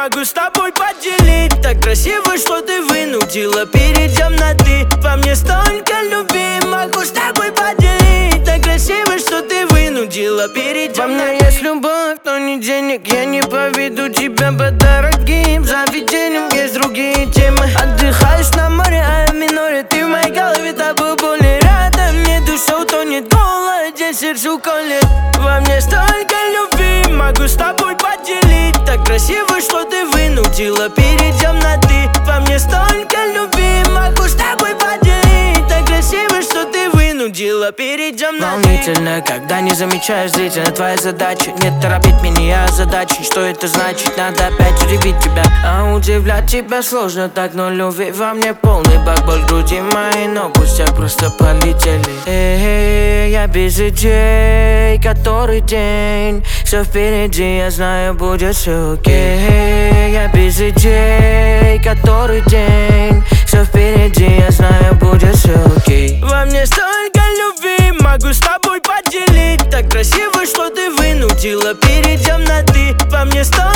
могу с тобой поделить. Так красиво, что ты вынудила перейдем на ты. Во мне столько любви, могу с тобой поделить. Так красиво, что ты вынудила перейдем на ты. Во мне есть любовь, но не денег. Я не поведу тебя по дорогим заведениям. Есть другие темы. Отдыхаешь на море, а я в миноре. Ты в моей голове, тобой более рядом. Мне душа утонет, голоден, сердце уколет. Во мне столько любви, могу с тобой поделить. Так красиво, что ты вынудила перейдем на ты. Во мне столько любви, могу с тобой поделить. Так красиво, что ты вынудила перейдем на ты. Волнительно, когда не замечаешь зрителя. Твоя задача не торопить меня задачи. Что это значит? Надо опять удивить тебя. А удивлять тебя сложно так, но любви во мне полный бак. Боль в груди моей, но пустяк просто полетели. Я без идей, который день. Все впереди, я знаю, будет все окей. Я без идей, который день. Все впереди, я знаю, будет все окей. Во мне столько любви, могу с тобой поделить. Так красиво, что ты вынудила перейдем на ты. Во мне столько